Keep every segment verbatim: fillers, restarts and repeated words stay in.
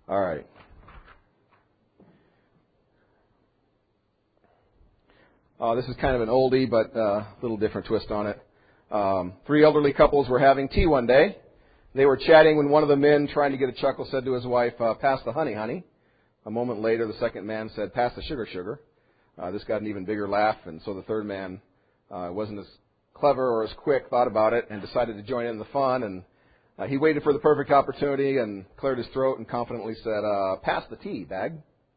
All right. Uh, this is kind of an oldie, but uh, a little different twist on it. Um, three elderly couples were having tea one day. They were chatting when one of the men, trying to get a chuckle, said to his wife, uh, pass the honey, honey. A moment later, the second man said, pass the sugar, sugar. Uh, this got an even bigger laugh, and so the third man uh, wasn't as clever or as quick, thought about it, and decided to join in the fun. And uh, he waited for the perfect opportunity and cleared his throat and confidently said, uh, pass the tea, bag.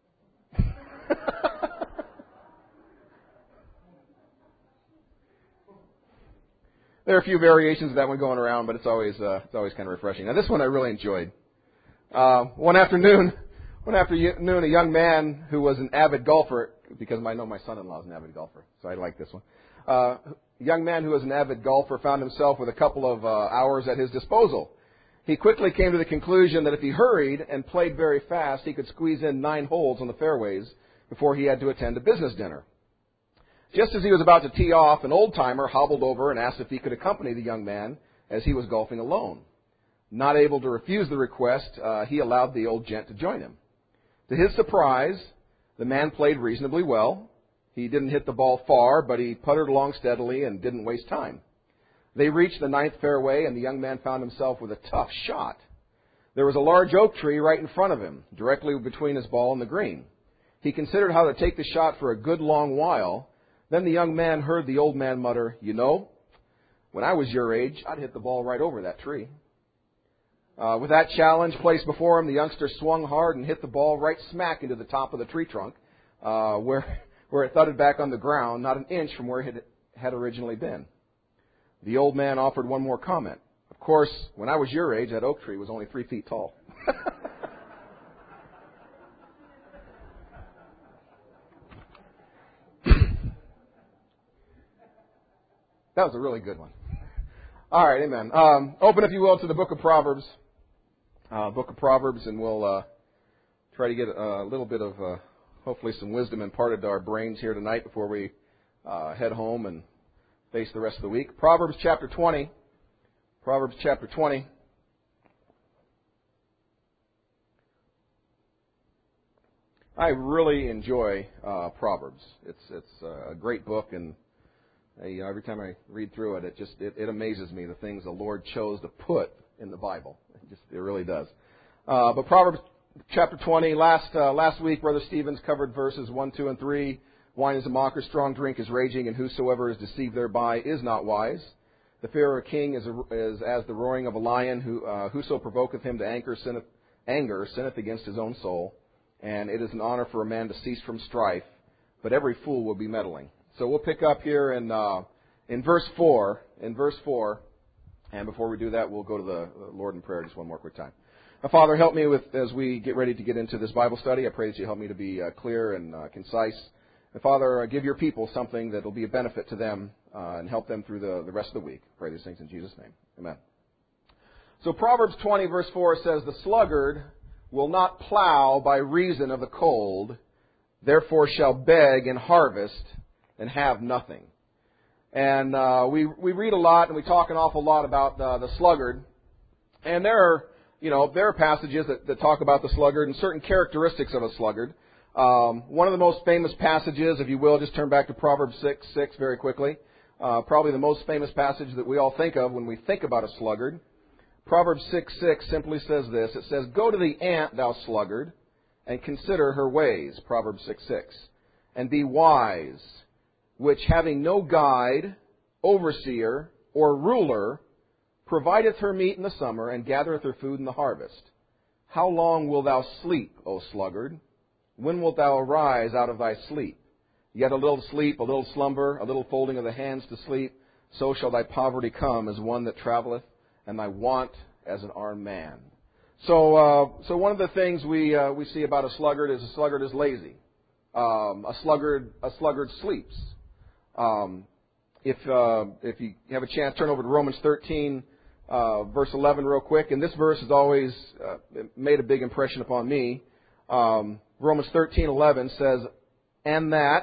There are a few variations of that one going around, but it's always uh, it's always kind of refreshing. Now, this one I really enjoyed. Uh, one afternoon, one afternoon, a young man who was an avid golfer, because I know my son-in-law is an avid golfer, so I like this one. Uh, a young man who was an avid golfer found himself with a couple of uh, hours at his disposal. He quickly came to the conclusion that if he hurried and played very fast, he could squeeze in nine holes on the fairways before he had to attend a business dinner. Just as he was about to tee off, an old-timer hobbled over and asked if he could accompany the young man as he was golfing alone. Not able to refuse the request, uh, he allowed the old gent to join him. To his surprise, the man played reasonably well. He didn't hit the ball far, but he puttered along steadily and didn't waste time. They reached the ninth fairway, and the young man found himself with a tough shot. There was a large oak tree right in front of him, directly between his ball and the green. He considered how to take the shot for a good long while. Then the young man heard the old man mutter, you know, when I was your age, I'd hit the ball right over that tree. Uh, with that challenge placed before him, the youngster swung hard and hit the ball right smack into the top of the tree trunk, uh, where where it thudded back on the ground, not an inch from where it had originally been. The old man offered one more comment. Of course, when I was your age, that oak tree was only three feet tall. That was a really good one. All right, amen. Um, open, if you will, to the book of Proverbs. Uh, book of Proverbs, and we'll uh, try to get a little bit of, uh, hopefully, some wisdom imparted to our brains here tonight before we uh, head home and face the rest of the week. Proverbs chapter twenty. Proverbs chapter twenty. I really enjoy uh, Proverbs. It's it's a great book, and You know, every time I read through it, it just it, it amazes me the things the Lord chose to put in the Bible. It just it really does. Uh, but Proverbs chapter twenty, last uh, last week, Brother Stevens covered verses one, two, and three. Wine is a mocker, strong drink is raging, and whosoever is deceived thereby is not wise. The fear of a king is, a, is as the roaring of a lion. Who uh, whoso provoketh him to anger sinneth, anger sinneth against his own soul. And it is an honor for a man to cease from strife, but every fool will be meddling. So we'll pick up here in uh, in verse four. In verse four, and before we do that, we'll go to the Lord in prayer just one more quick time. Now, Father, help me with as we get ready to get into this Bible study. I pray that you help me to be uh, clear and uh, concise. And Father, uh, give your people something that will be a benefit to them uh, and help them through the, the rest of the week. I pray these things in Jesus' name. Amen. So Proverbs twenty, verse four says, "The sluggard will not plow by reason of the cold, therefore shall beg and harvest and have nothing." And uh, we we read a lot and we talk an awful lot about uh, the sluggard. And there are, you know, there are passages that, that talk about the sluggard and certain characteristics of a sluggard. Um, one of the most famous passages, if you will, just turn back to Proverbs six six very quickly. Uh, probably the most famous passage that we all think of when we think about a sluggard. Proverbs six six simply says this. It says, "Go to the ant, thou sluggard, and consider her ways," Proverbs six six, "and be wise, which having no guide, overseer, or ruler, provideth her meat in the summer, and gathereth her food in the harvest. How long wilt thou sleep, O sluggard? When wilt thou arise out of thy sleep? Yet a little sleep, a little slumber, a little folding of the hands to sleep, so shall thy poverty come as one that traveleth, and thy want as an armed man." So, uh, so one of the things we uh, we see about a sluggard is a sluggard is lazy. Um, a sluggard a sluggard sleeps. Um, if uh, if you have a chance, turn over to Romans thirteen, uh, verse eleven, real quick. And this verse has always uh, made a big impression upon me. Um, Romans thirteen eleven says, "And that,"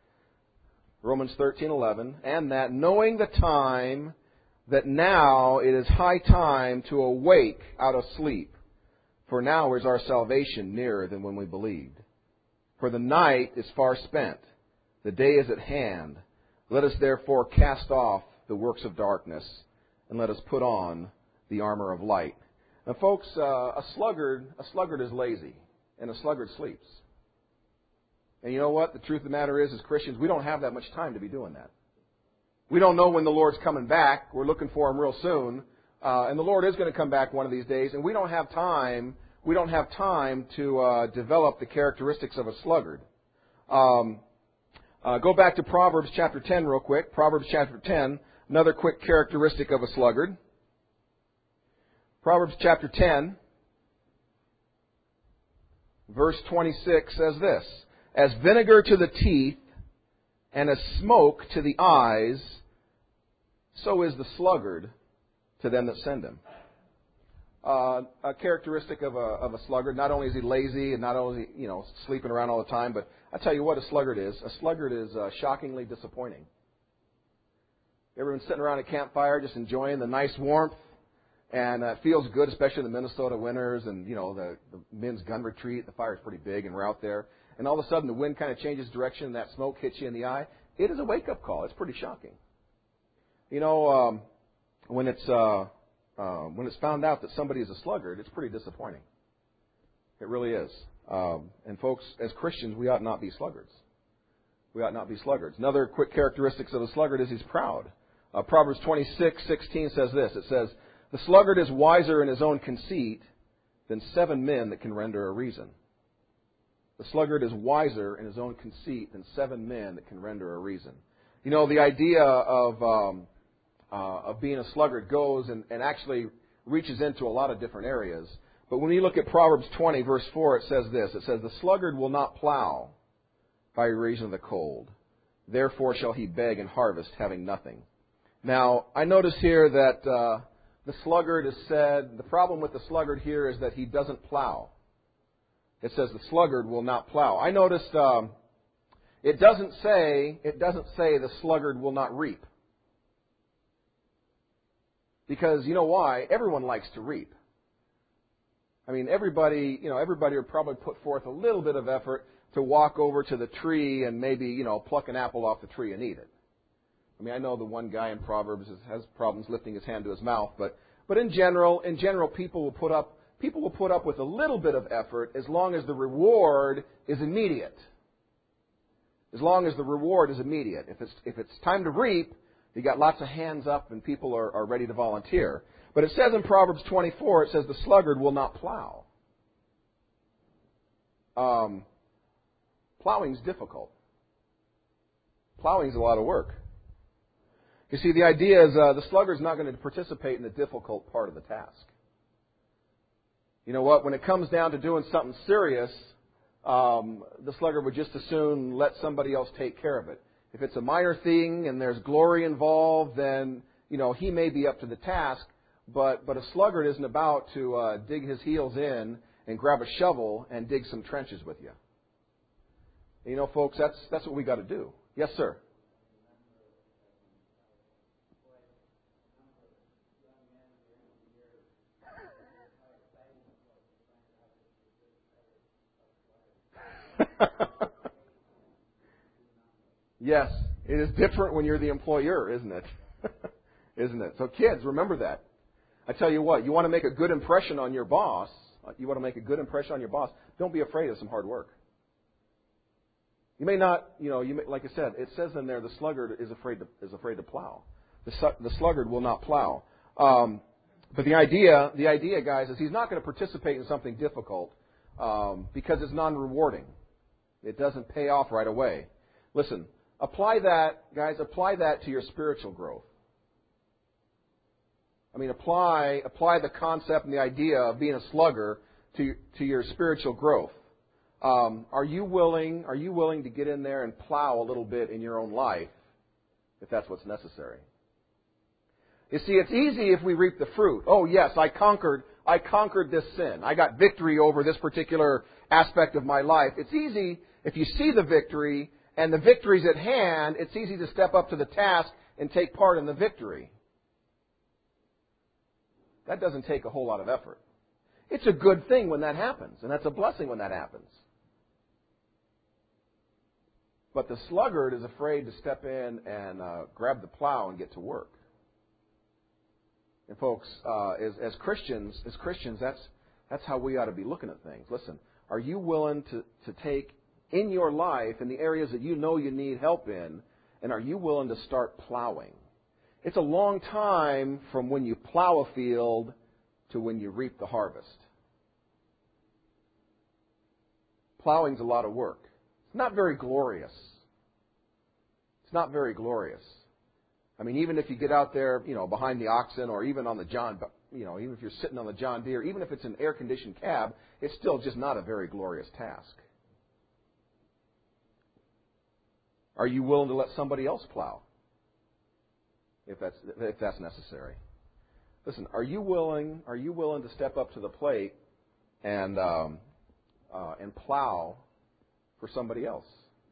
Romans thirteen eleven, "and that knowing the time, that now it is high time to awake out of sleep. For now is our salvation nearer than when we believed. For the night is far spent, the day is at hand. Let us therefore cast off the works of darkness, and let us put on the armor of light. Now, folks, uh, a sluggard, a sluggard is lazy, and a sluggard sleeps. And you know what? The truth of the matter is, as Christians, we don't have that much time to be doing that. We don't know when the Lord's coming back. We're looking for Him real soon. Uh, and the Lord is going to come back one of these days. And we don't have time, we don't have time to uh, develop the characteristics of a sluggard. Um, uh, go back to Proverbs chapter ten real quick. Proverbs chapter ten, another quick characteristic of a sluggard. Proverbs chapter ten, verse twenty-six says this: As vinegar to the teeth and as smoke to the eyes, so is the sluggard to them that send him. Uh, a characteristic of a, of a sluggard, not only is he lazy and not only, you know, sleeping around all the time, but I tell you what a sluggard is. A sluggard is uh, shockingly disappointing. Everyone's sitting around a campfire just enjoying the nice warmth, and uh, it feels good, especially in the Minnesota winters, and, you know, the, the men's gun retreat, the fire's pretty big, and we're out there. And all of a sudden the wind kind of changes direction and that smoke hits you in the eye. It is a wake-up call. It's pretty shocking. You know, um, when it's uh, uh, when it's found out that somebody is a sluggard, it's pretty disappointing. It really is. Um, and folks, as Christians, we ought not be sluggards. We ought not be sluggards. Another quick characteristics of a sluggard is he's proud. Uh, Proverbs twenty-six sixteen says this. It says, "The sluggard is wiser in his own conceit than seven men that can render a reason." The sluggard is wiser in his own conceit than seven men that can render a reason. You know, the idea of um, uh, of being a sluggard goes and, and actually reaches into a lot of different areas. But when you look at Proverbs twenty, verse four, it says this. It says, "The sluggard will not plow by reason of the cold. Therefore shall he beg and harvest, having nothing." Now, I notice here that uh, the sluggard is said, the problem with the sluggard here is that he doesn't plow. It says the sluggard will not plow. I noticed um, it doesn't say it doesn't say the sluggard will not reap. Because you know why? Everyone likes to reap. I mean, everybody, you know, everybody would probably put forth a little bit of effort to walk over to the tree and maybe, you know, pluck an apple off the tree and eat it. I mean, I know the one guy in Proverbs has problems lifting his hand to his mouth, but but in general, in general, people will put up people will put up with a little bit of effort as long as the reward is immediate. As long as the reward is immediate. If it's if it's time to reap, you got lots of hands up and people are, are ready to volunteer. But it says in Proverbs twenty-four, it says the sluggard will not plow. Um, plowing's difficult. Plowing's a lot of work. You see, the idea is uh, the sluggard's not going to participate in the difficult part of the task. You know what? When it comes down to doing something serious, um, the sluggard would just as soon let somebody else take care of it. If it's a minor thing and there's glory involved, then, you know, he may be up to the task, but, but a sluggard isn't about to uh, dig his heels in and grab a shovel and dig some trenches with you. And, you know, folks, that's, that's what we got to do. Yes, sir. Yes, it is different when you're the employer, isn't it? Isn't it? So kids, remember that. I tell you what, you want to make a good impression on your boss, you want to make a good impression on your boss, don't be afraid of some hard work. You may not, you know, you may, like I said, it says in there the sluggard is afraid to, is afraid to plow. The, the sluggard will not plow. Um, but the idea, the idea, guys, is he's not going to participate in something difficult um, because it's non-rewarding. It doesn't pay off right away. Listen, apply that, guys, apply that to your spiritual growth. I mean, apply apply the concept and the idea of being a slugger to to your spiritual growth. Um, are you willing? Are you willing to get in there and plow a little bit in your own life, if that's what's necessary? You see, it's easy if we reap the fruit. Oh, yes, I conquered. I conquered this sin. I got victory over this particular aspect of my life. It's easy if you see the victory and the victory's at hand. It's easy to step up to the task and take part in the victory. That doesn't take a whole lot of effort. It's a good thing when that happens, and that's a blessing when that happens. But the sluggard is afraid to step in and uh, grab the plow and get to work. And folks, uh, as, as Christians, as Christians, that's that's how we ought to be looking at things. Listen, are you willing to, to take in your life, in the areas that you know you need help in, and are you willing to start plowing? It's a long time from when you plow a field to when you reap the harvest. Plowing's a lot of work. It's not very glorious. It's not very glorious. I mean, even if you get out there, you know, behind the oxen, or even on the John, you know, even if you're sitting on the John Deere, even if it's an air-conditioned cab, it's still just not a very glorious task. Are you willing to let somebody else plow, if that's if that's necessary? Listen, are you willing? Are you willing to step up to the plate and um, uh, and plow for somebody else?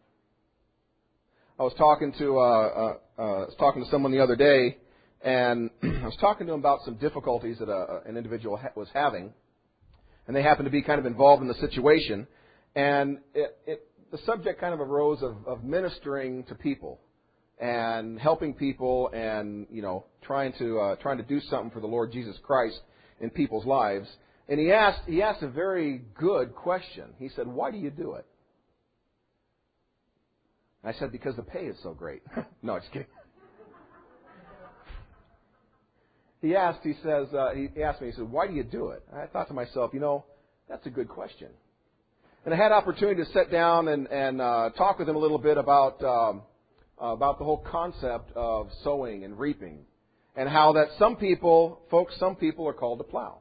I was talking to uh, uh, uh, I was talking to someone the other day, and I was talking to him about some difficulties that a, an individual ha- was having, and they happened to be kind of involved in the situation, and it, it, the subject kind of arose of, of ministering to people and helping people, and you know, trying to uh, trying to do something for the Lord Jesus Christ in people's lives. And he asked he asked a very good question. He said, "Why do you do it?" I said, "Because the pay is so great." No, just kidding. He asked, he says, uh, he asked me, he said, "Why do you do it?" And I thought to myself, you know, that's a good question. And I had opportunity to sit down and, and uh, talk with him a little bit about um, about the whole concept of sowing and reaping, and how that some people, folks, some people are called to plow.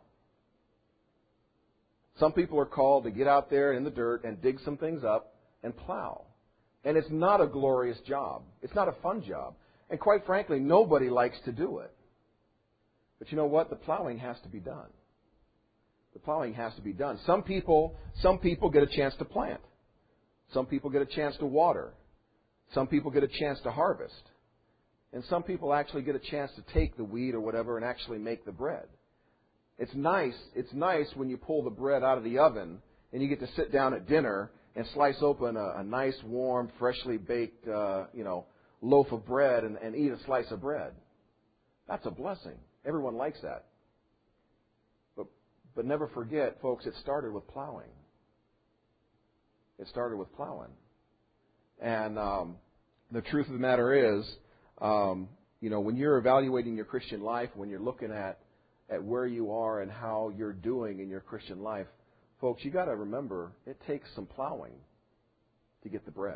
Some people are called to get out there in the dirt and dig some things up and plow. And it's not a glorious job. It's not a fun job. And quite frankly, nobody likes to do it. But you know what? The plowing has to be done. The plowing has to be done. Some people, some people get a chance to plant. Some people get a chance to water. Some people get a chance to harvest. And some people actually get a chance to take the wheat or whatever and actually make the bread. It's nice, it's nice when you pull the bread out of the oven and you get to sit down at dinner and slice open a, a nice, warm, freshly baked, uh, you know, loaf of bread and, and eat a slice of bread. That's a blessing. Everyone likes that. But but never forget, folks, it started with plowing. It started with plowing. And um, the truth of the matter is, um, you know, when you're evaluating your Christian life, when you're looking at, at where you are and how you're doing in your Christian life, folks, you got to remember, it takes some plowing to get the bread,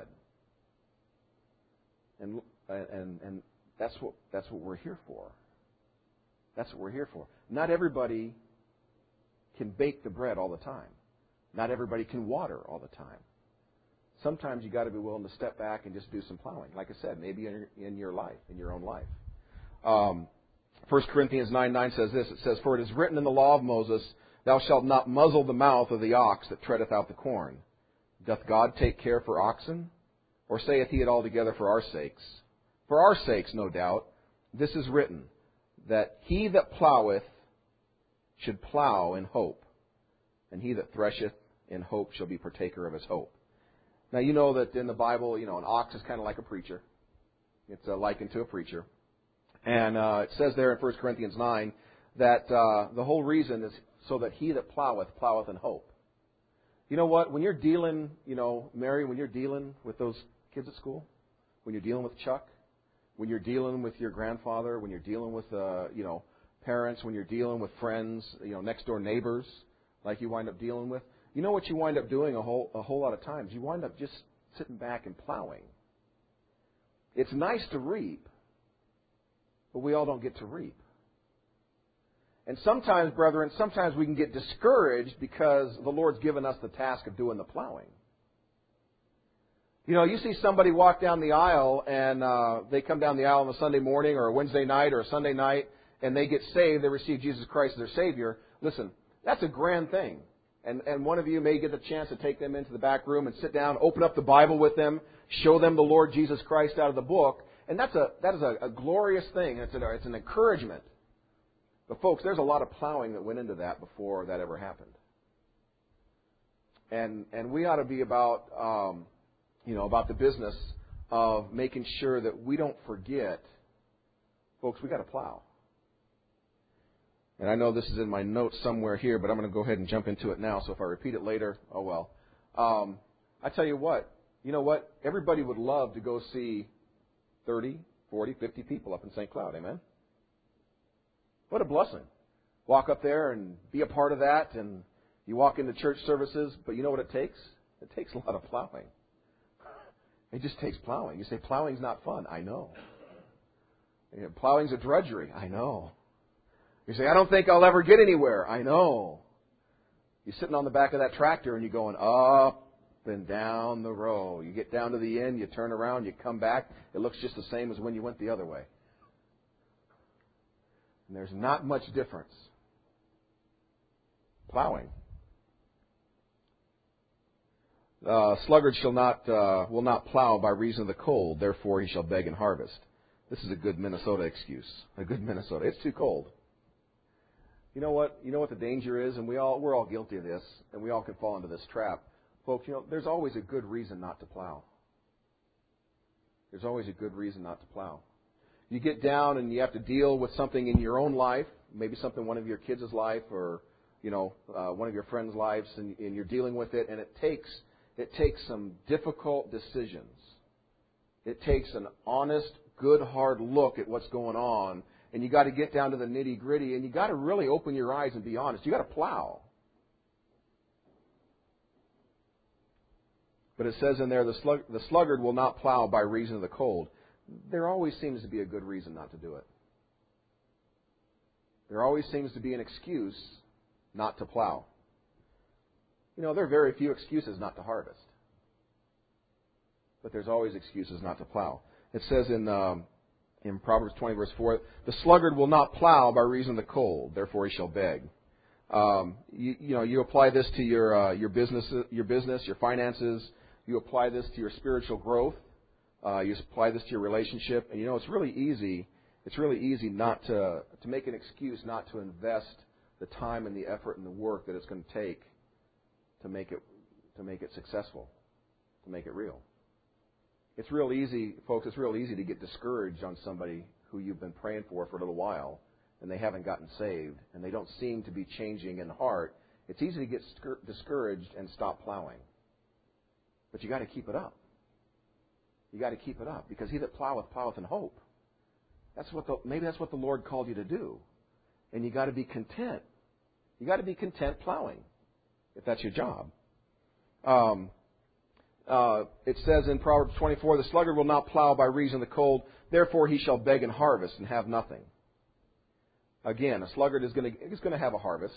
and and and that's what that's what we're here for. That's what we're here for. Not everybody can bake the bread all the time. Not everybody can water all the time. Sometimes you got to be willing to step back and just do some plowing. Like I said, maybe in your, in your life, in your own life. Um, First Corinthians nine nine says this. It says, "For it is written in the law of Moses, Thou shalt not muzzle the mouth of the ox that treadeth out the corn. Doth God take care for oxen? Or saith he it altogether for our sakes? For our sakes, no doubt. This is written, that he that ploweth should plow in hope, and he that thresheth in hope shall be partaker of his hope." Now, you know that in the Bible, you know, an ox is kind of like a preacher. It's uh, likened to a preacher. And uh, it says there in First Corinthians nine that uh, the whole reason is so that he that ploweth, ploweth in hope. You know what? When you're dealing, you know, Mary, when you're dealing with those kids at school, when you're dealing with Chuck, when you're dealing with your grandfather, when you're dealing with, uh, you know, parents, when you're dealing with friends, you know, next door neighbors, like you wind up dealing with, you know what you wind up doing a whole a whole lot of times? You wind up just sitting back and plowing. It's nice to reap, but we all don't get to reap. And sometimes, brethren, sometimes we can get discouraged because the Lord's given us the task of doing the plowing. You know, you see somebody walk down the aisle and uh, they come down the aisle on a Sunday morning or a Wednesday night or a Sunday night and they get saved, they receive Jesus Christ as their Savior. Listen, that's a grand thing. And, and one of you may get the chance to take them into the back room and sit down, open up the Bible with them, show them the Lord Jesus Christ out of the book. And that's a, that is a, a glorious thing. It's, a, it's an encouragement. But folks, there's a lot of plowing that went into that before that ever happened. And and we ought to be about, um, you know, about the business of making sure that we don't forget, folks, we got to plow. And I know this is in my notes somewhere here, but I'm going to go ahead and jump into it now. So if I repeat it later, oh well. Um, I tell you what, you know what? Everybody would love to go see thirty, forty, fifty people up in Saint Cloud. Amen? What a blessing. Walk up there and be a part of that. And you walk into church services, but you know what it takes? It takes a lot of plowing. It just takes plowing. You say, plowing's not fun. I know. You know, plowing's a drudgery. I know. You say, I don't think I'll ever get anywhere. I know. You're sitting on the back of that tractor and you're going up and down the row. You get down to the end, you turn around, you come back. It looks just the same as when you went the other way. And there's not much difference. Plowing. Uh, sluggard shall not uh, will not plow by reason of the cold, therefore he shall beg and harvest. This is a good Minnesota excuse. A good Minnesota. It's too cold. You know what? You know what the danger is, and we all we're all guilty of this, and we all can fall into this trap. Folks, you know, there's always a good reason not to plow. There's always a good reason not to plow. You get down and you have to deal with something in your own life, maybe something in one of your kids' life or, you know, uh, one of your friends' lives, and, and you're dealing with it, and it takes it takes some difficult decisions. It takes an honest, good, hard look at what's going on, and you got to get down to the nitty gritty, and you got to really open your eyes and be honest. You got to plow. But it says in there, the, slug, the sluggard will not plow by reason of the cold. There always seems to be a good reason not to do it. There always seems to be an excuse not to plow. You know, there are very few excuses not to harvest. But there's always excuses not to plow. It says in um, in Proverbs twenty, verse four, the sluggard will not plow by reason of the cold, therefore he shall beg. Um, you, you know, you apply this to your uh, your business, your business, your finances. You apply this to your spiritual growth. Uh, you apply this to your relationship, and you know it's really easy. It's really easy not to to make an excuse not to invest the time and the effort and the work that it's going to take to make it to make it successful, to make it real. It's real easy, folks. It's real easy to get discouraged on somebody who you've been praying for for a little while, and they haven't gotten saved, and they don't seem to be changing in heart. It's easy to get discouraged and stop plowing, but you got to keep it up. You got to keep it up, because he that ploweth, ploweth in hope. That's what the, maybe that's what the Lord called you to do, and you got to be content. You got to be content plowing, if that's your job. Um, uh, it says in Proverbs twenty-four, the sluggard will not plow by reason of the cold, therefore he shall beg and harvest and have nothing. Again, a sluggard is going to is going to have a harvest.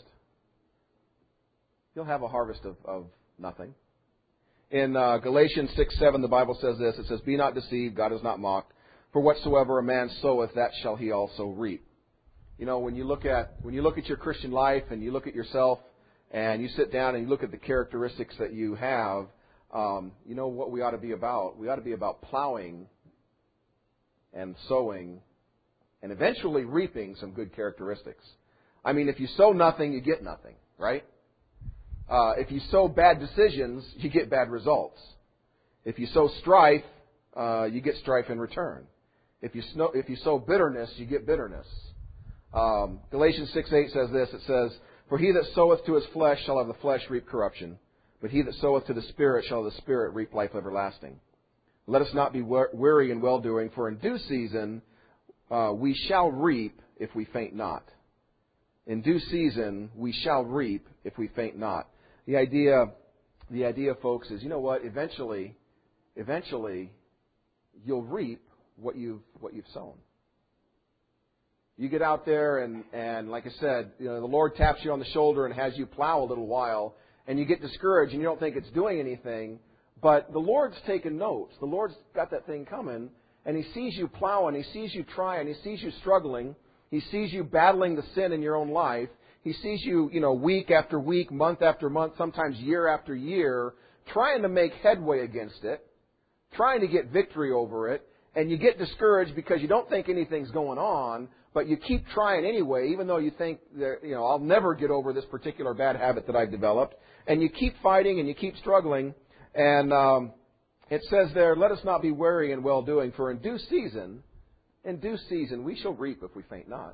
He'll have a harvest of, of nothing. In uh, Galatians six seven, the Bible says this. It says, be not deceived, God is not mocked. For whatsoever a man soweth, that shall he also reap. You know, when you look at when you look at your Christian life and you look at yourself and you sit down and you look at the characteristics that you have, um, you know what we ought to be about? We ought to be about plowing and sowing and eventually reaping some good characteristics. I mean, if you sow nothing, you get nothing, right? Uh, if you sow bad decisions, you get bad results. If you sow strife, uh, you get strife in return. If you, snow, if you sow bitterness, you get bitterness. Um, Galatians six eight says this. It says, for he that soweth to his flesh shall of the flesh reap corruption, but he that soweth to the Spirit shall of the Spirit reap life everlasting. Let us not be weary in well-doing, for in due season uh, we shall reap if we faint not. In due season we shall reap if we faint not. The idea, the idea, folks, is, you know what? Eventually, eventually, you'll reap what you've what you've sown. You get out there and, and like I said, you know, the Lord taps you on the shoulder and has you plow a little while, and you get discouraged and you don't think it's doing anything, but the Lord's taken notes. The Lord's got that thing coming, and He sees you plowing, He sees you trying, He sees you struggling, He sees you battling the sin in your own life. He sees you, you know, week after week, month after month, sometimes year after year, trying to make headway against it, trying to get victory over it, and you get discouraged because you don't think anything's going on, but you keep trying anyway, even though you think that, you know, I'll never get over this particular bad habit that I've developed. And you keep fighting and you keep struggling. And um, it says there, let us not be weary in well-doing, for in due season, in due season, we shall reap if we faint not.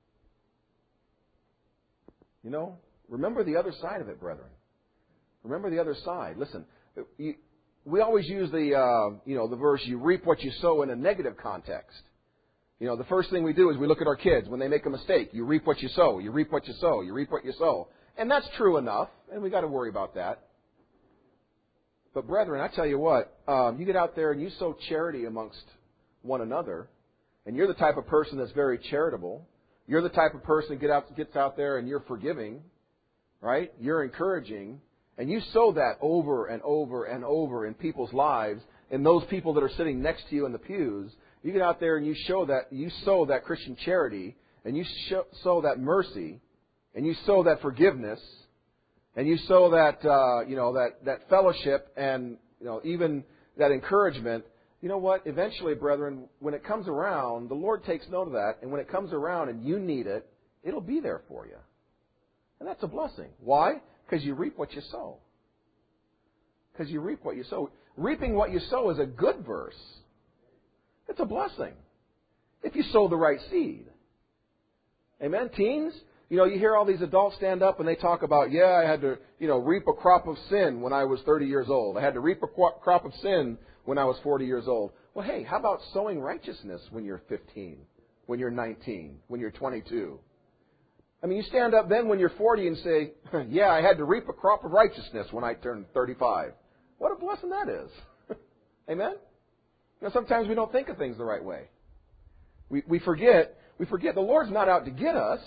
You know, remember the other side of it, brethren. Remember the other side. Listen, you, we always use the, uh, you know, the verse, you reap what you sow, in a negative context. You know, the first thing we do is we look at our kids. When they make a mistake, you reap what you sow, you reap what you sow, you reap what you sow. And that's true enough, and we got to worry about that. But brethren, I tell you what, um, you get out there and you sow charity amongst one another, and you're the type of person that's very charitable. You're the type of person that get out, gets out there and you're forgiving, right? You're encouraging, and you sow that over and over and over in people's lives, and those people that are sitting next to you in the pews. You get out there and you show that, you sow that Christian charity, and you show, sow that mercy, and you sow that forgiveness, and you sow that, uh, you know, that, that fellowship, and, you know, even that encouragement. You know what? Eventually, brethren, when it comes around, the Lord takes note of that, and when it comes around and you need it, it'll be there for you. And that's a blessing. Why? Because you reap what you sow. Because you reap what you sow. Reaping what you sow is a good verse. It's a blessing if you sow the right seed. Amen? Teens, you know, you hear all these adults stand up and they talk about, yeah, I had to, you know, reap a crop of sin when I was thirty years old. I had to reap a crop of sin when I was forty years old. Well, hey, how about sowing righteousness when you're fifteen, when you're nineteen, when you're twenty-two? I mean, you stand up then when you're forty and say, yeah, I had to reap a crop of righteousness when I turned thirty-five. What a blessing that is. Amen? You know, sometimes we don't think of things the right way. We, we forget, we forget the Lord's not out to get us.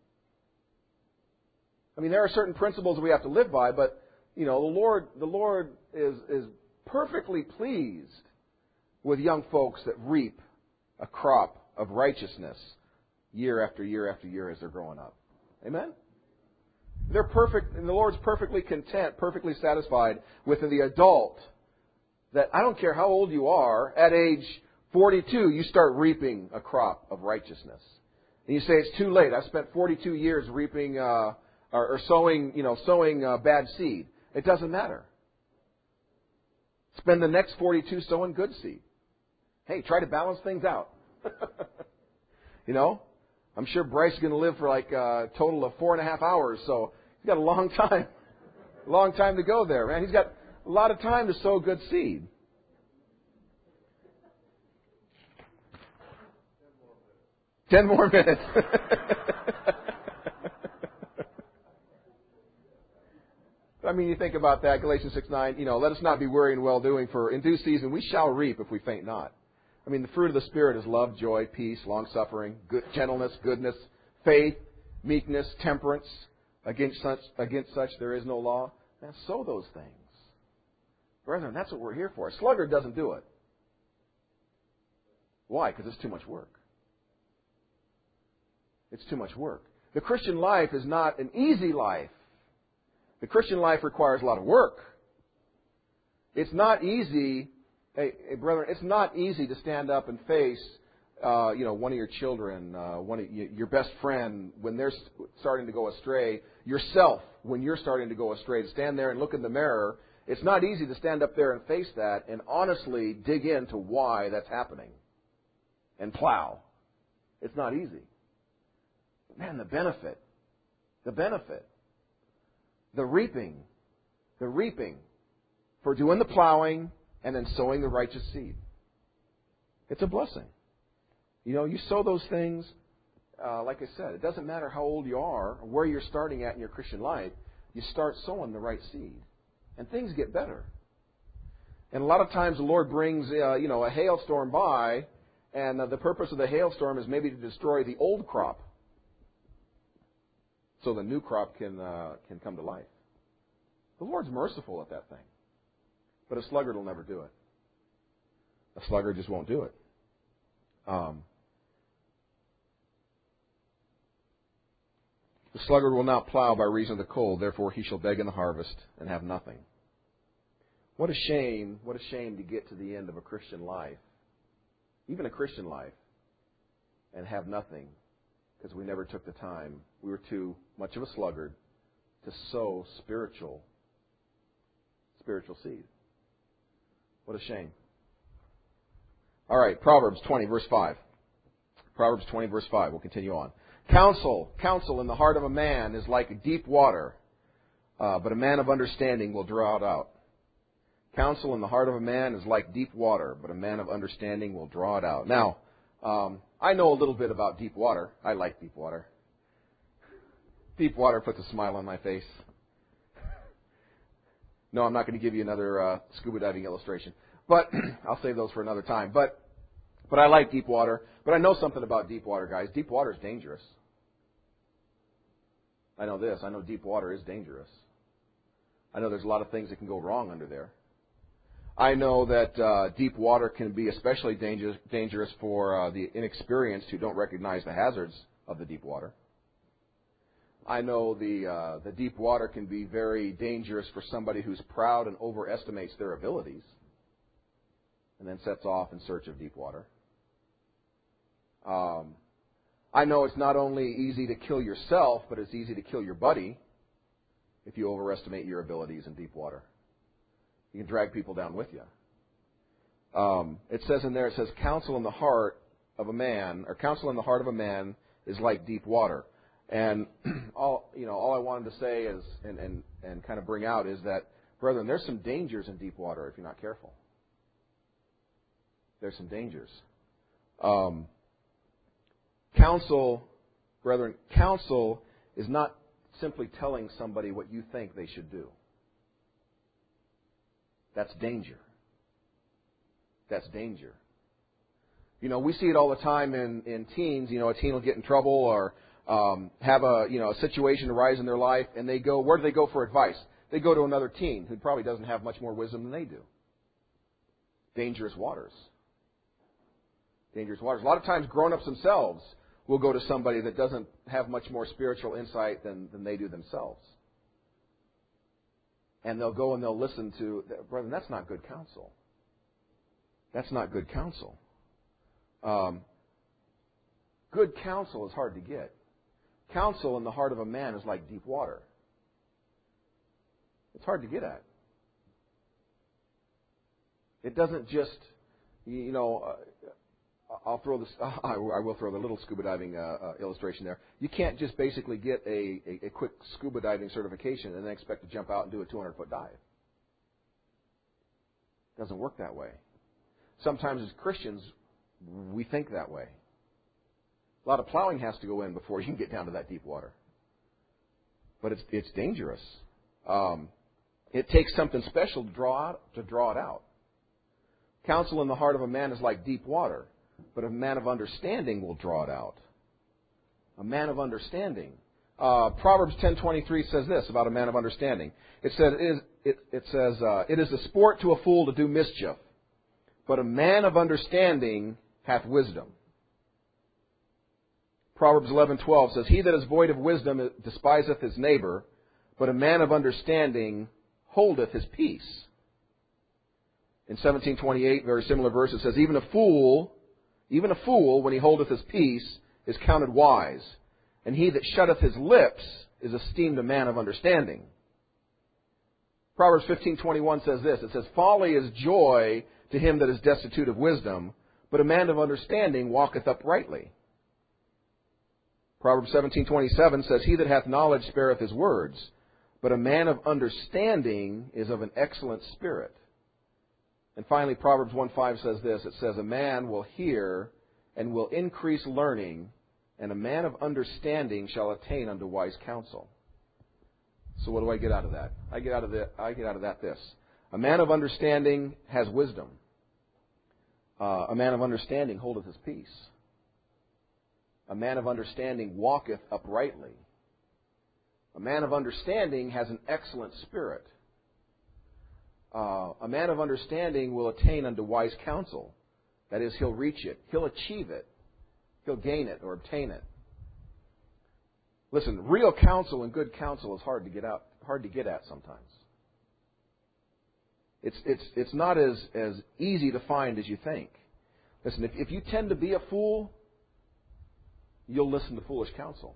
I mean, there are certain principles we have to live by, but, you know, the Lord, the Lord is, is perfectly pleased with young folks that reap a crop of righteousness year after year after year as they're growing up. Amen? They're perfect, and the Lord's perfectly content, perfectly satisfied with the adult that I don't care how old you are, at age forty-two, you start reaping a crop of righteousness. And you say, it's too late. I spent forty-two years reaping, uh, or, or sowing, you know, sowing uh, bad seed. It doesn't matter. Spend the next forty-two sowing good seed. Hey, try to balance things out. You know, I'm sure Bryce is going to live for like a total of four and a half hours, so he's got a long time, long time to go there, man. He's got a lot of time to sow good seed. Ten more minutes. I mean, you think about that, Galatians six nine, you know, let us not be weary in well-doing, for in due season we shall reap if we faint not. I mean, the fruit of the Spirit is love, joy, peace, long-suffering, good, gentleness, goodness, faith, meekness, temperance. Against such, against such there is no law. Now, sow those things. Brethren, that's what we're here for. A sluggard doesn't do it. Why? Because it's too much work. It's too much work. The Christian life is not an easy life. The Christian life requires a lot of work. It's not easy, hey, hey brethren, it's not easy to stand up and face, uh, you know, one of your children, uh, one of your best friend when they're starting to go astray, yourself when you're starting to go astray, to stand there and look in the mirror. It's not easy to stand up there and face that and honestly dig into why that's happening and plow. It's not easy. Man, the benefit, the benefit, the reaping, the reaping for doing the plowing and then sowing the righteous seed. It's a blessing. You know, you sow those things, uh, like I said, it doesn't matter how old you are or where you're starting at in your Christian life, you start sowing the right seed. And things get better. And a lot of times the Lord brings, uh, you know, a hailstorm by, and uh, the purpose of the hailstorm is maybe to destroy the old crop, so the new crop can uh, can come to life. The Lord's merciful at that thing, but a sluggard will never do it. A sluggard just won't do it. Um, the sluggard will not plow by reason of the cold; therefore he shall beg in the harvest and have nothing. What a shame! What a shame to get to the end of a Christian life, even a Christian life, and have nothing because we never took the time. We were too much of a sluggard to sow spiritual, spiritual seed. What a shame. All right, Proverbs twenty, verse five. Proverbs twenty, verse five. We'll continue on. Counsel, counsel in the heart of a man is like deep water, uh, but a man of understanding will draw it out. Counsel in the heart of a man is like deep water, but a man of understanding will draw it out. Now, um, I know a little bit about deep water. I like deep water. Deep water puts a smile on my face. No, I'm not going to give you another uh, scuba diving illustration, but I'll save those for another time. But but I like deep water. But I know something about deep water, guys. Deep water is dangerous. I know this. I know deep water is dangerous. I know there's a lot of things that can go wrong under there. I know that uh, deep water can be especially dangerous, dangerous for uh, the inexperienced who don't recognize the hazards of the deep water. I know the uh, the deep water can be very dangerous for somebody who's proud and overestimates their abilities and then sets off in search of deep water. Um, I know it's not only easy to kill yourself, but it's easy to kill your buddy if you overestimate your abilities in deep water. You can drag people down with you. Um, it says in there, it says, counsel in the heart of a man, or counsel in the heart of a man is like deep water. And all you know, all I wanted to say is, and, and, and kind of bring out is that, brethren, there's some dangers in deep water if you're not careful. There's some dangers. Um, counsel, brethren, counsel is not simply telling somebody what you think they should do. That's danger. That's danger. You know, we see it all the time in, in teens. You know, a teen will get in trouble or um, have a you know a situation arise in their life, and they go, where do they go for advice? They go to another teen who probably doesn't have much more wisdom than they do. Dangerous waters. Dangerous waters. A lot of times, grown-ups themselves will go to somebody that doesn't have much more spiritual insight than, than they do themselves. And they'll go and they'll listen to, brethren, that's not good counsel. That's not good counsel. Um, good counsel is hard to get. Counsel in the heart of a man is like deep water. It's hard to get at. It doesn't just, you know, uh, I'll throw this, I will throw the little scuba diving uh, uh, illustration there. You can't just basically get a, a, a quick scuba diving certification and then expect to jump out and do a two hundred foot dive. It doesn't work that way. Sometimes as Christians, we think that way. A lot of plowing has to go in before you can get down to that deep water. But it's it's dangerous. Um, it takes something special to draw out, to draw it out. Counsel in the heart of a man is like deep water, but a man of understanding will draw it out. A man of understanding. Uh, Proverbs ten twenty-three says this about a man of understanding. It says, it, is, it, it says, uh, it is a sport to a fool to do mischief, but a man of understanding hath wisdom. Proverbs eleven twelve says, he that is void of wisdom despiseth his neighbor, but a man of understanding holdeth his peace. In seventeen twenty-eight, very similar verse, it says, even a fool, even a fool, when he holdeth his peace, is counted wise, and he that shutteth his lips is esteemed a man of understanding. Proverbs fifteen twenty-one says this, it says, folly is joy to him that is destitute of wisdom, but a man of understanding walketh uprightly. Proverbs seventeen twenty-seven says, he that hath knowledge spareth his words, but a man of understanding is of an excellent spirit. And finally, Proverbs one five says this. It says, a man will hear and will increase learning, and a man of understanding shall attain unto wise counsel. So what do I get out of that? I get out of that, I get out of that this. A man of understanding has wisdom. Uh, a man of understanding holdeth his peace. A man of understanding walketh uprightly. A man of understanding has an excellent spirit. Uh, a man of understanding will attain unto wise counsel. That is, he'll reach it. He'll achieve it. He'll gain it or obtain it. Listen, real counsel and good counsel is hard to get out, hard to get at sometimes. It's it's it's not as, as easy to find as you think. Listen, if, if you tend to be a fool, you'll listen to foolish counsel.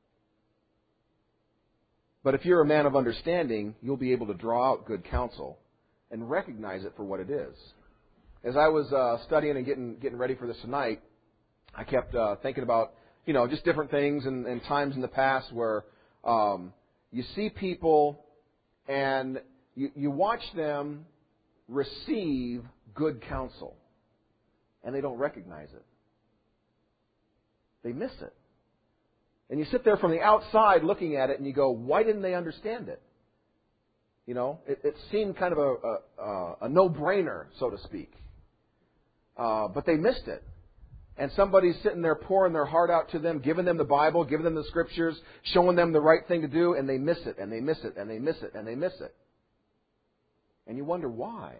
But if you're a man of understanding, you'll be able to draw out good counsel and recognize it for what it is. As I was uh, studying and getting getting ready for this tonight, I kept uh, thinking about, you know, just different things and, and times in the past where um, you see people and you, you watch them receive good counsel, and they don't recognize it. They miss it. And you sit there from the outside looking at it and you go, why didn't they understand it? You know, it, it seemed kind of a, a, a no-brainer, so to speak. Uh, but they missed it. And somebody's sitting there pouring their heart out to them, giving them the Bible, giving them the Scriptures, showing them the right thing to do, and they miss it, and they miss it, and they miss it, and they miss it. And you wonder why.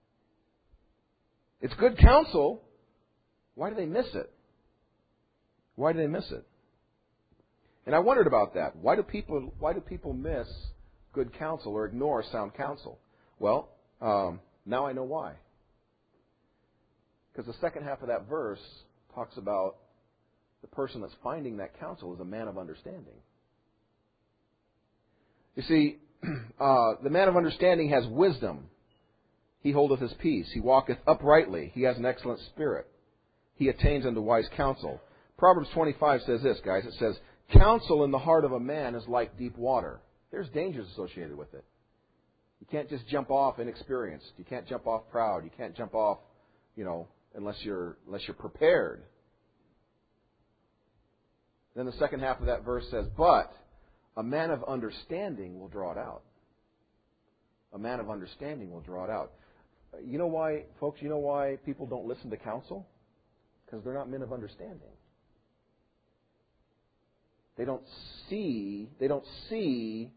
It's good counsel. Why do they miss it? Why do they miss it? And I wondered about that. Why do people why do people miss good counsel or ignore sound counsel? Well, um, now I know why. Because the second half of that verse talks about the person that's finding that counsel is a man of understanding. You see, uh, the man of understanding has wisdom. He holdeth his peace. He walketh uprightly. He has an excellent spirit. He attains unto wise counsel. Proverbs twenty-five says this, guys. It says, counsel in the heart of a man is like deep water. There's dangers associated with it. You can't just jump off inexperienced. You can't jump off proud. You can't jump off, you know, unless you're unless you're prepared. Then the second half of that verse says, but a man of understanding will draw it out. A man of understanding will draw it out. You know why, folks, you know why people don't listen to counsel? Because they're not men of understanding. They don't see, they don't see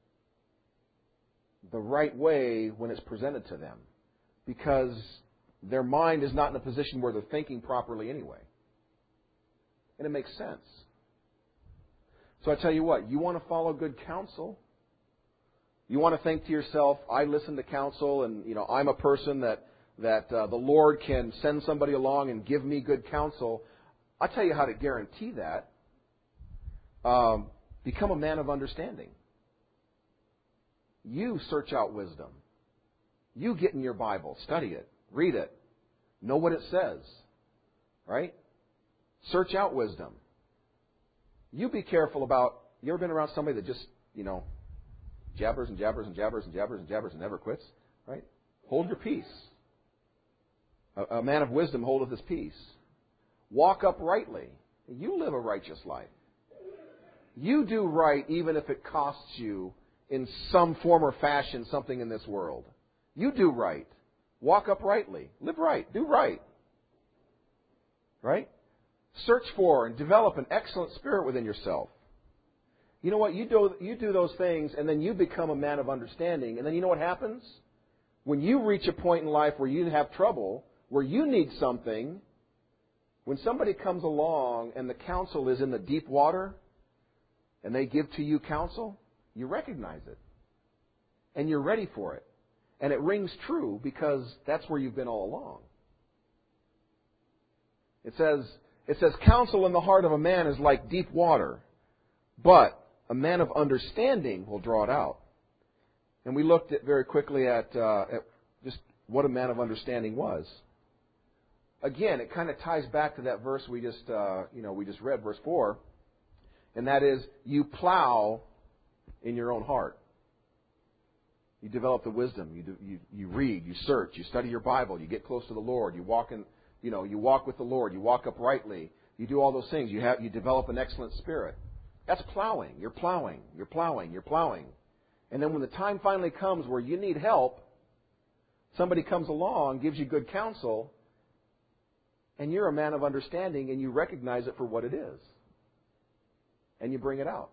the right way when it's presented to them. Because their mind is not in a position where they're thinking properly anyway. And it makes sense. So I tell you what, you want to follow good counsel? You want to think to yourself, I listen to counsel and, you know, I'm a person that, that uh, the Lord can send somebody along and give me good counsel. I'll tell you how to guarantee that. Um, become a man of understanding. You search out wisdom. You get in your Bible, study it, read it, know what it says, right? Search out wisdom. You be careful about, you ever been around somebody that just, you know, jabbers and jabbers and jabbers and jabbers and jabbers and never quits, right? Hold your peace. A, a man of wisdom holdeth his peace. Walk uprightly. You live a righteous life. You do right even if it costs you in some form or fashion something in this world. You do right. Walk uprightly. Live right. Do right. Right? Search for and develop an excellent spirit within yourself. You know what? You do, you do those things and then you become a man of understanding. And then you know what happens? When you reach a point in life where you have trouble, where you need something, when somebody comes along and the counsel is in the deep water, and they give to you counsel, you recognize it. And you're ready for it. And it rings true because that's where you've been all along. It says, it says, counsel in the heart of a man is like deep water, but a man of understanding will draw it out. And we looked at very quickly at, uh, at just what a man of understanding was. Again, it kind of ties back to that verse we just, uh, you know, we just read, verse four. And that is, you plow in your own heart. You develop the wisdom. You, do, you you read. You search. You study your Bible. You get close to the Lord. You walk in, you know, you walk with the Lord. You walk uprightly. You do all those things. You have you develop an excellent spirit. That's plowing. You're plowing. You're plowing. You're plowing. And then when the time finally comes where you need help, somebody comes along, gives you good counsel, and you're a man of understanding, and you recognize it for what it is. And you bring it out.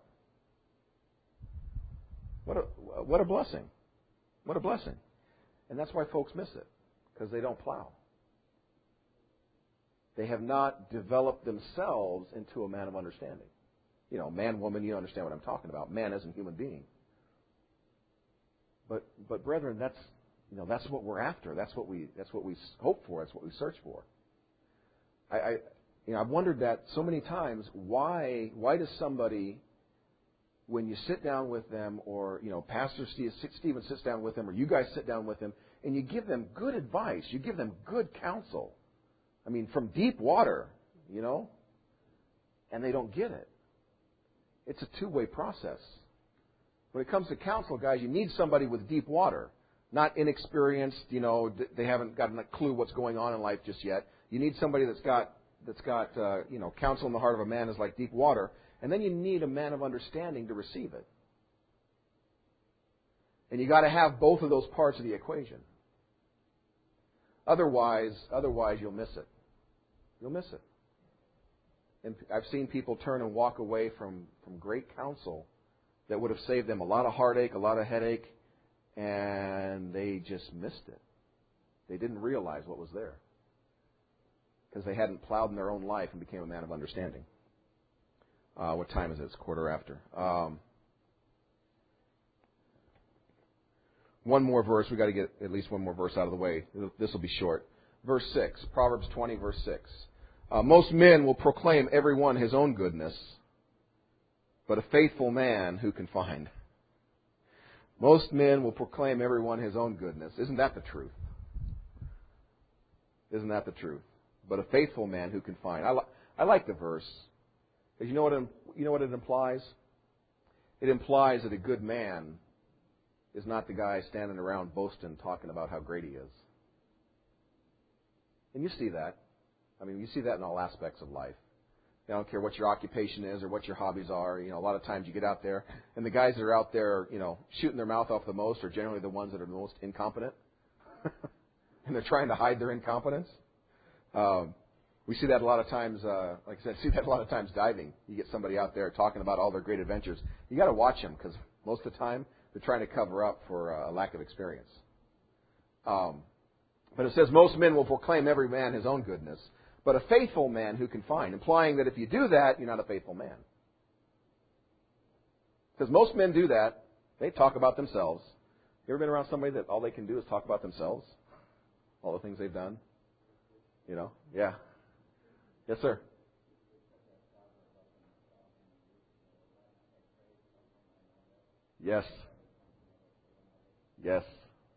What a, what a blessing. What a blessing. And that's why folks miss it, because they don't plow. They have not developed themselves into a man of understanding. You know, man, woman, you understand what I'm talking about. Man as a human being. But, but brethren, that's, you know, that's what we're after. That's what we, that's what we hope for. That's what we search for. I, I You know, I've wondered that so many times. Why? Why does somebody, when you sit down with them, or you know, Pastor Steve, Stephen sits down with them, or you guys sit down with them, and you give them good advice, you give them good counsel. I mean, from deep water, you know, and they don't get it. It's a two-way process. When it comes to counsel, guys, you need somebody with deep water, not inexperienced. You know, they haven't got a clue what's going on in life just yet. You need somebody that's got that's got uh, you know, counsel in the heart of a man is like deep water, and then you need a man of understanding to receive it. And you got to have both of those parts of the equation. Otherwise, otherwise you'll miss it. You'll miss it. And I've seen people turn and walk away from, from great counsel that would have saved them a lot of heartache, a lot of headache, and they just missed it. They didn't realize what was there because they hadn't plowed in their own life and became a man of understanding. Uh, what time is it? It's quarter after. Um, one more verse. We've got to get at least one more verse out of the way. This will be short. Verse six, Proverbs twenty, verse six. Uh, most men will proclaim every one his own goodness, but a faithful man who can find? Most men will proclaim every one his own goodness. Isn't that the truth? Isn't that the truth? But a faithful man who can find? I, li- I like the verse. Because you know what it, you know what it implies? It implies that a good man is not the guy standing around boasting, talking about how great he is. And you see that. I mean, you see that in all aspects of life. I don't care what your occupation is or what your hobbies are. You know, a lot of times you get out there, and the guys that are out there, you know, shooting their mouth off the most are generally the ones that are the most incompetent. And they're trying to hide their incompetence. Um, we see that a lot of times, uh, like I said, see that a lot of times diving. You get somebody out there talking about all their great adventures. You got to watch them because most of the time they're trying to cover up for a lack of experience. Um, but it says most men will proclaim every man his own goodness, but a faithful man who can find, implying that if you do that, you're not a faithful man. Because most men do that. They talk about themselves. You ever been around somebody that all they can do is talk about themselves? All the things they've done? You know? Yeah. Yes, sir. Yes. Yes.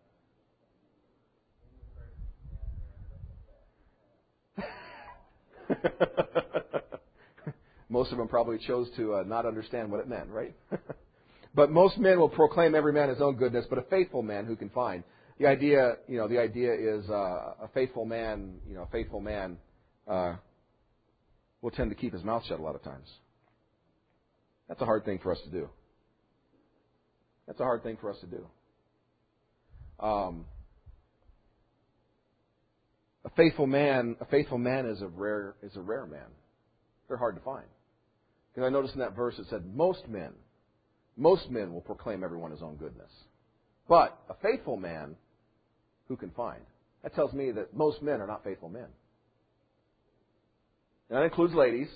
Most of them probably chose to uh, not understand what it meant, right? But most men will proclaim every man his own goodness, but a faithful man who can find. The idea, you know, the idea is uh, a faithful man, you know, a faithful man uh, will tend to keep his mouth shut a lot of times. That's a hard thing for us to do. That's a hard thing for us to do. Um, a faithful man, a faithful man is a rare is a rare man. They're hard to find. Because I noticed in that verse it said most men, most men will proclaim everyone his own goodness. But a faithful man, who can find? That tells me that most men are not faithful men. And that includes ladies.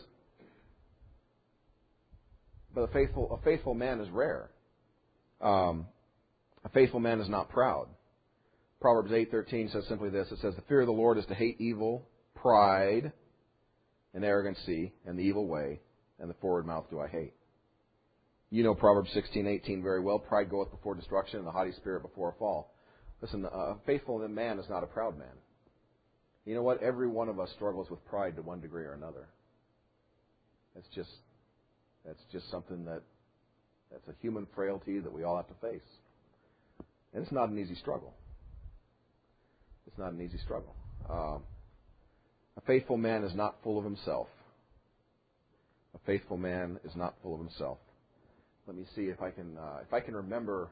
But a faithful a faithful man is rare. Um, a faithful man is not proud. Proverbs eight thirteen says simply this. It says, the fear of the Lord is to hate evil, pride, and arrogancy, and the evil way, and the forward mouth do I hate. You know Proverbs sixteen eighteen very well. Pride goeth before destruction, and the haughty spirit before a fall. Listen, a faithful man is not a proud man. You know what? Every one of us struggles with pride to one degree or another. It's just, that's just something that, that's a human frailty that we all have to face. And it's not an easy struggle. It's not an easy struggle. Um, a faithful man is not full of himself. A faithful man is not full of himself. Let me see if I can uh, if I can remember.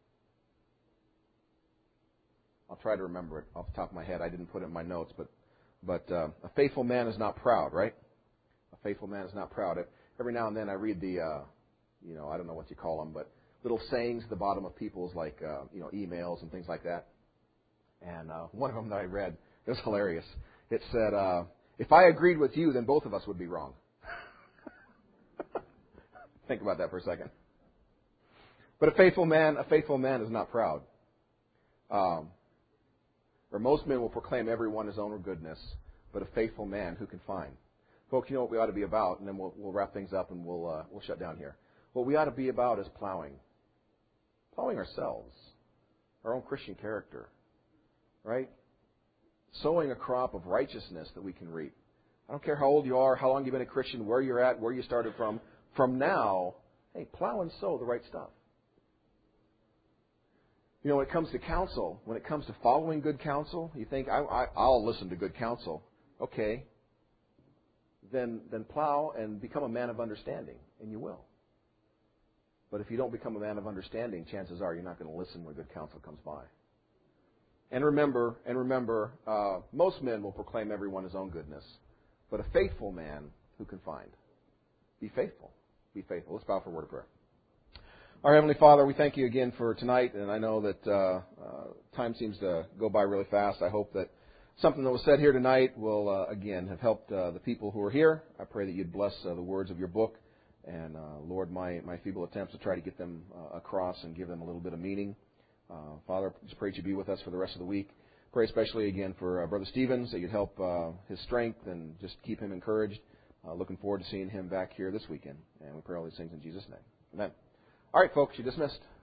I'll try to remember it off the top of my head. I didn't put it in my notes, but but uh, a faithful man is not proud, right? A faithful man is not proud. Every now and then I read the, uh, you know, I don't know what you call them, but little sayings at the bottom of people's like uh, you know emails and things like that. And uh, one of them that I read, it was hilarious. It said, uh, "If I agreed with you, then both of us would be wrong." Think about that for a second. But a faithful man, a faithful man is not proud. Um, or most men will proclaim every one his own goodness, but a faithful man who can find. Folks, you know what we ought to be about, and then we'll, we'll wrap things up and we'll, uh, we'll shut down here. What we ought to be about is plowing. Plowing ourselves, our own Christian character, right? Sowing a crop of righteousness that we can reap. I don't care how old you are, how long you've been a Christian, where you're at, where you started from. From now, hey, plow and sow the right stuff. You know, when it comes to counsel, when it comes to following good counsel, you think, I, I, I'll listen to good counsel. Okay. Then, then plow and become a man of understanding, and you will. But if you don't become a man of understanding, chances are you're not going to listen when good counsel comes by. And remember, and remember, uh, most men will proclaim everyone his own goodness, but a faithful man who can find. Be faithful. Be faithful. Let's bow for a word of prayer. Our Heavenly Father, we thank you again for tonight, and I know that uh, uh, time seems to go by really fast. I hope that something that was said here tonight will, uh, again, have helped uh, the people who are here. I pray that you'd bless uh, the words of your book, and, uh, Lord, my, my feeble attempts to try to get them uh, across and give them a little bit of meaning. Uh, Father, just pray that you be with us for the rest of the week. Pray especially again for uh, Brother Stevens, that you'd help uh, his strength and just keep him encouraged. Uh, looking forward to seeing him back here this weekend. And we pray all these things in Jesus' name. Amen. All right, folks, you're dismissed.